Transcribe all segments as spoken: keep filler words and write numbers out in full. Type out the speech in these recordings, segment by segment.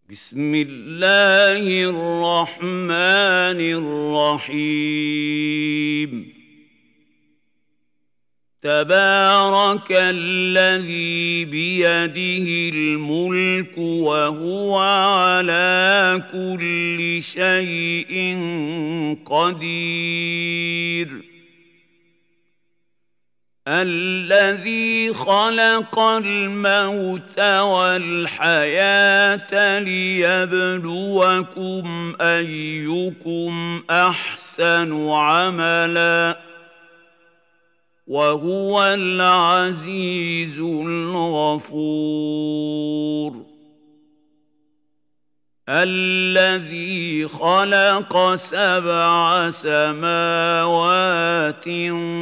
بسم الله الرحمن الرحيم تبارك الذي بيده الملك وهو على كل شيء قدير الذي خلق الموت والحياة ليبلوكم أيكم أحسن عملا وهو العزيز الغفور الذي خلق سبع سماوات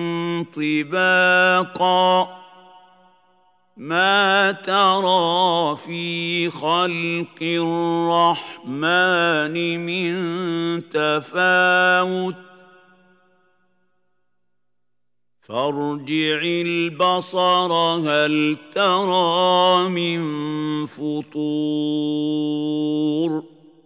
طباقا ما ترى في خلق الرحمن من تفاوت فارجع البصر هل ترى من فطور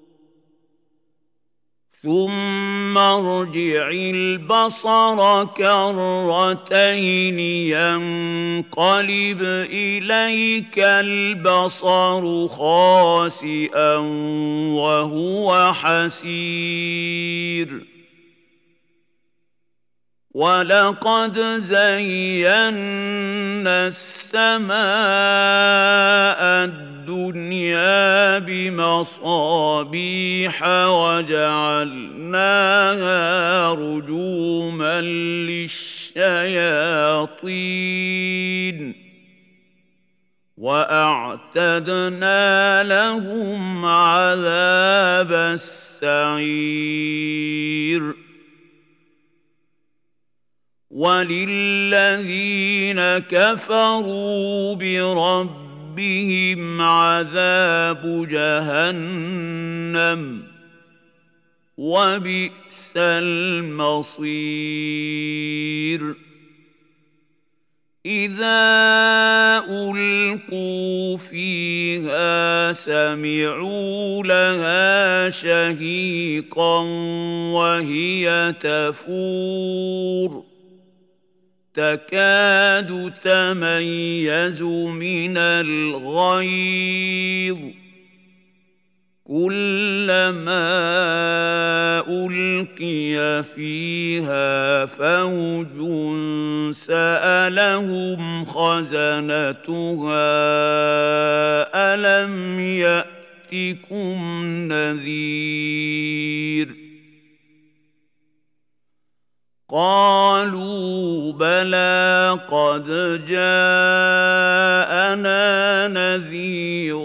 ثم ارجع البصر كرتين ينقلب إليك البصر خاسئا وهو حسير وَلَقَدْ زَيَّنَّا السَّمَاءَ الدُّنْيَا بِمَصَابِيحَ وَجَعَلْنَاهَا رُجُومًا لِلشَّيَاطِينِ وَأَعْتَدْنَا لَهُمْ عَذَابَ السَّعِيرِ وَلِلَّذِينَ كَفَرُوا بِرَبِّهِمْ عَذَابُ جَهَنَّمَ وَبِئْسَ الْمَصِيرُ إِذَا أُلْقُوا فِيهَا سَمِعُوا لَهَا شَهِيقًا وَهِيَ تَفُورُ تكاد تميز من الغيظ كلما ألقي فيها فوج سألهم خزنتها ألم يأتكم نذير قالوا بلى قد جاءنا نذير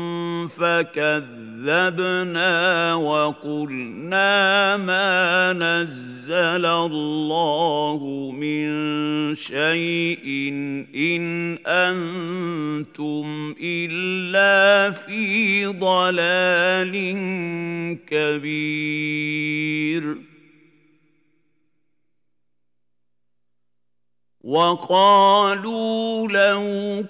فكذبنا وقلنا ما نزل الله من شيء إن أنتم إلا في ضلال كبير وقالوا لو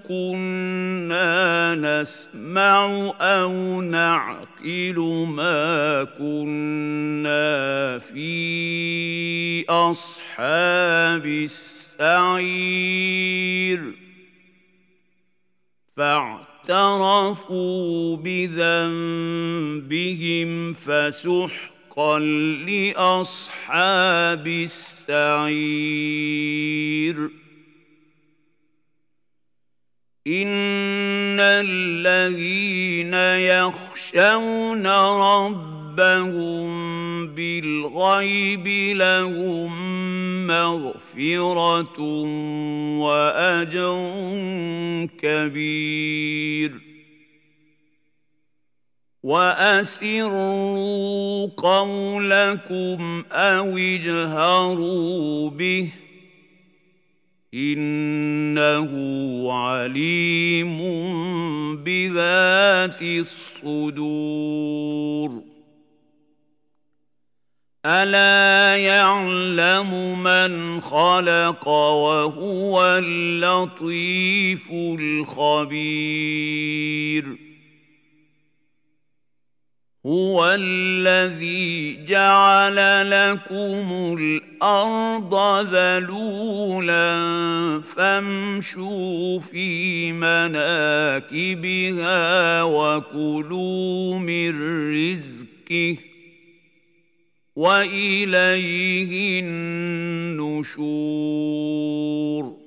كنا نسمع أو نعقل ما كنا في أصحاب السعير فاعترفوا بذنبهم فسحقا لأصحاب السعير إن الذين يخشون ربهم بالغيب لهم مغفرة وأجر كبير وأسروا قولكم أو اجهروا به إنه عليم بذات الصدور ألا يعلم من خلق وهو اللطيف الخبير هُوَ الَّذِي جَعَلَ لَكُمُ الْأَرْضَ ذَلُولًا فَامْشُوا فِي مَنَاكِبِهَا وَكُلُوا مِن رِّزْقِهِ ۖ وَإِلَيْهِ النُّشُورُ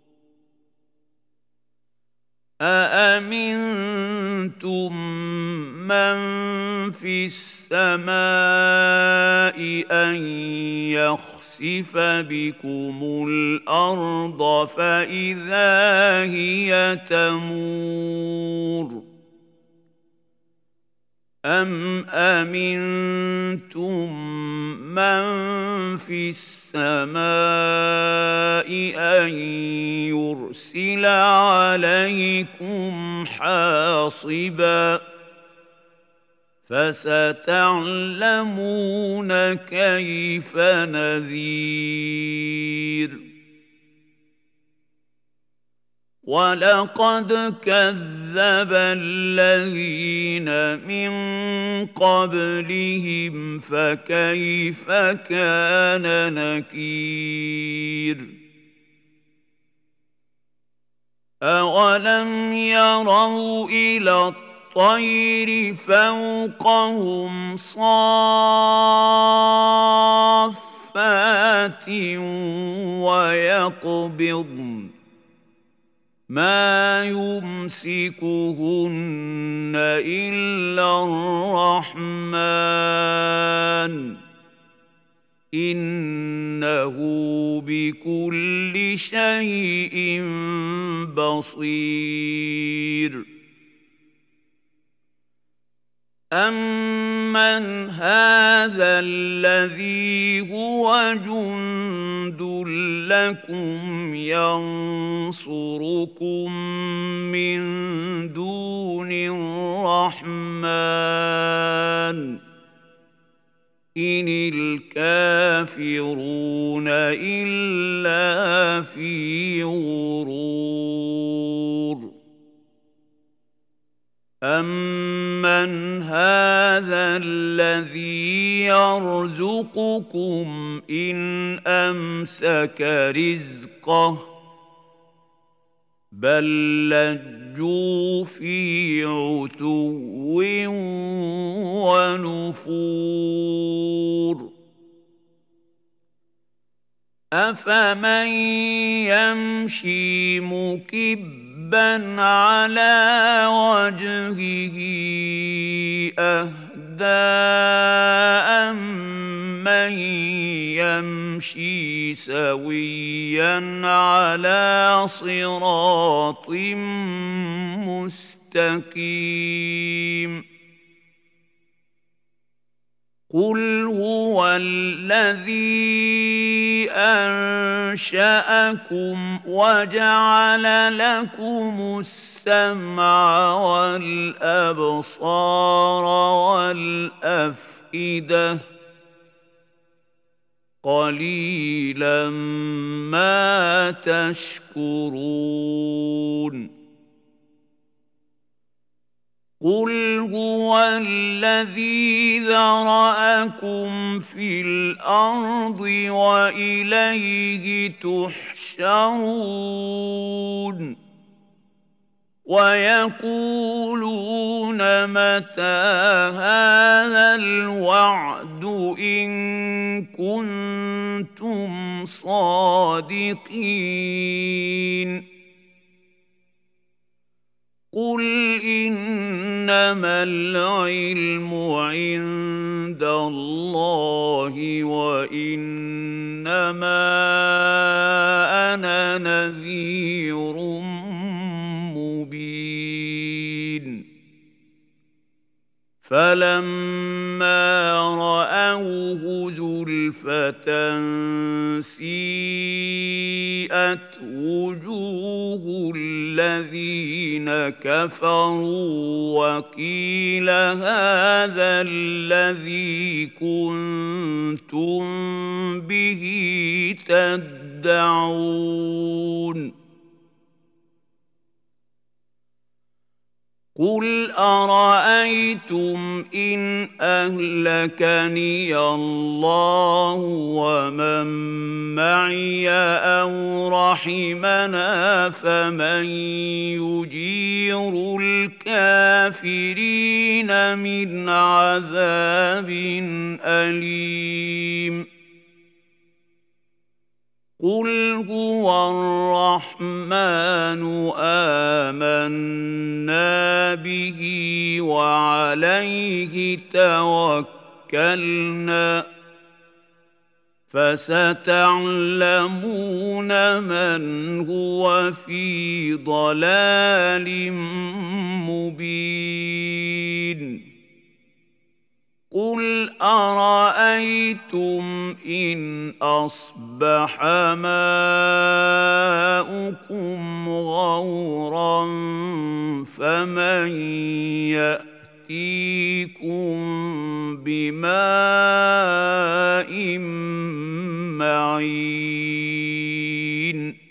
أَأَمِنتُم مَّن فِي السَّمَاءِ أَن يَخْسِفَ بِكُمُ الْأَرْضَ فَإِذَا هِيَ تَمُورُ أَمْ أَمِنتُم مَّن فِي السَّمَاءِ أَن يُرْسِلَ عَلَيْكُمْ حَاصِبًا ۖ فَسَتَعْلَمُونَ كَيْفَ نَذِيرِ وَلَقَدْ كَذَّبَ الَّذِينَ مِن قَبْلِهِمْ فَكَيْفَ كَانَ نَكِيرِ أَوَلَمْ يَرَوْا إِلَى الطَّيْرِ فَوْقَهُمْ صَافَّاتٍ وَيَقْبِضْنَ مَا يُمْسِكُهُنَّ إِلَّا الرَّحْمَنُ ۚ إِنَّهُ بِكُلِّ شَيْءٍ بَصِيرٌ أَمَّنْ هَٰذَا الَّذِي هُوَ جُندٌ لَّكُمْ يَنصُرُكُم مِّن دُونِ الرَّحْمَٰنِ ۚ إِنِ الْكَافِرُونَ إِلَّا فِي غُرُورٍ أَمَّنْ هَٰذَا الَّذِي يَرْزُقُكُمْ إِنْ أَمْسَكَ رِزْقَهُ ۚ بَل لَّجُّوا فِي عُتُوٍّ وَنُفُورٍ أَفَمَن يَمْشِي مُكِبًّا عَلَىٰ وَجْهِهِ أَهْدَىٰ أَمَّن يَمْشِي سَوِيًّا عَلَىٰ صِرَاطٍ مُّسْتَقِيمٍ قُلْ هُوَ الَّذِي أَنشَأَكُمْ وَجَعَلَ لَكُمُ السَّمْعَ وَالْأَبْصَارَ وَالْأَفْئِدَةَ ۖ قَلِيلًا مَّا تَشْكُرُونَ قُلْ هُوَ الَّذِي ذَرَأَكُمْ فِي الْأَرْضِ وَإِلَيْهِ تُحْشَرُونَ وَيَقُولُونَ مَتَىٰ هَٰذَا الْوَعْدُ إِن كُنتُمْ صَادِقِينَ قُلْ إِنَّمَا الْعِلْمُ عِندَ اللَّهِ وَإِنَّمَا أَنَا نَذِيرٌ مُّبِينٌ فَلَمَّا رَأَوْهُ زُلْفَةً سِيئَتْ وُجُوهُ الَّذِينَ كَفَرُوا وَقِيلَ هَٰذَا الَّذِي كُنتُم بِهِ تَدَّعُونَ قُلْ أَرَأَيْتُمْ إِنْ أَهْلَكَنِيَ اللَّهُ وَمَن مَّعِيَ أَوْ رَحِمَنَا فَمَن يُجِيرُ الْكَافِرِينَ مِنْ عَذَابٍ أَلِيمٍ قُلْ هُوَ الرَّحْمَٰنُ آمَنَّا بِهِ وَعَلَيْهِ تَوَكَّلْنَا فَسَتَعْلَمُونَ مَنْ هُوَ فِي ضَلَالٍ مُّبِينٍ قُلْ أَرَأَيْتُمْ إِنْ أَصْبَحَ مَاؤُكُمْ غَوْرًا فَمَن يَأْتِيكُم بِمَاءٍ مَّعِينٍ